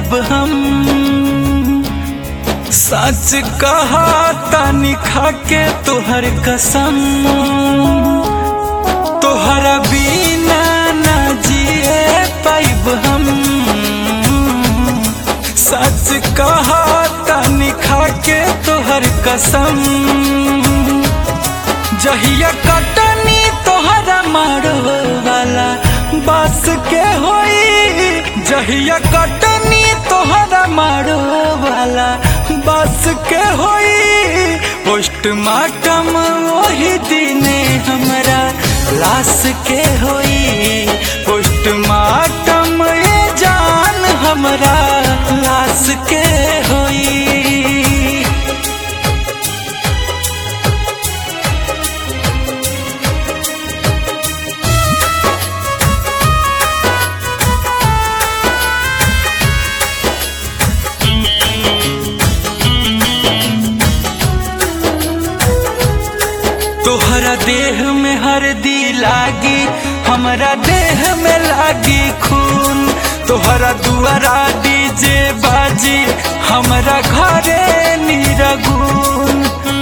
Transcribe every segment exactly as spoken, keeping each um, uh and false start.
पाइब हम। सच कहा तानी खाके तोहर कसम, तोहरा बिना ना जिए पाइब हम। सच कहा तानी खाके तोहर कसम, जहिया कटनी तोहरा मारो वाला बस के होई। जहिया कटनी तोहरा मारो वाला बस के होई। पोस्टमार्टम वही दिने हमरा लाश के होई। पोस्टमार्टम ये जान हमरा लाश के होई। तोहरा देह में हरदी लागी, हमरा देह में लागी खून। तोहरा दुआरा डीजे बाजी, हमरा घरे निरगुन।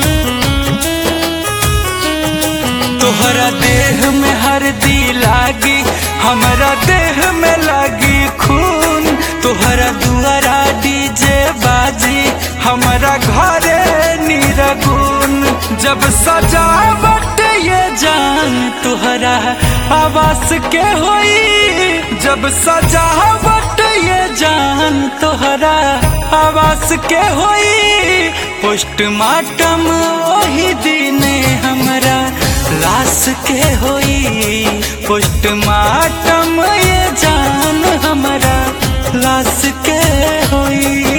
तोहरा देह में हरदी लागी, हमरा देह में लागी खून। तोहरा दुआरा डीजे बाजी, हमरा घरे निरगुन। जब सजावट ये जान तोहरा आवास के होई। जब सजावट ये जान तोहरा आवास के होई। पोस्टमार्टम वही दिने हमरा लाश के होई। पोस्टमार्टम ये जान हमरा लाश के होई।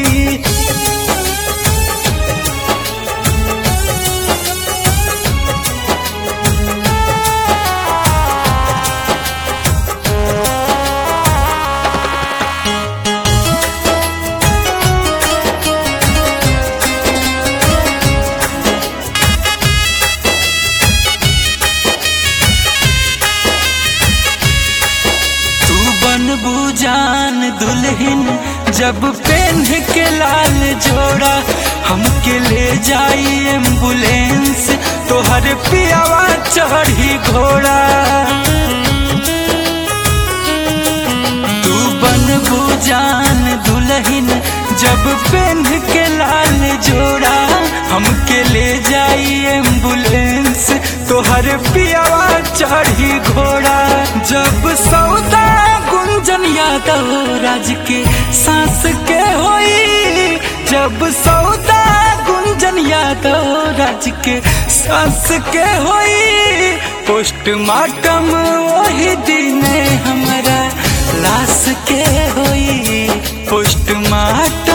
जान दुल्हन जब पहन के लाल जोड़ा, हमके ले जाई एम्बुलेंस तोहर पियावा चढ़ी घोड़ा। तू बनबू जान दुल्हन जब पहन के लाल जोड़ा, हमके ले जाई एम्बुलेंस तोहर पियावा चढ़ी घोड़ा। जब सौदा गुंजन यादव राज के सांस के होई। जब सौदा गुंजन यादव राज के सांस के होई। पोस्टमार्टम वही दिने हमरा लाश के होई। पोस्टमार्टम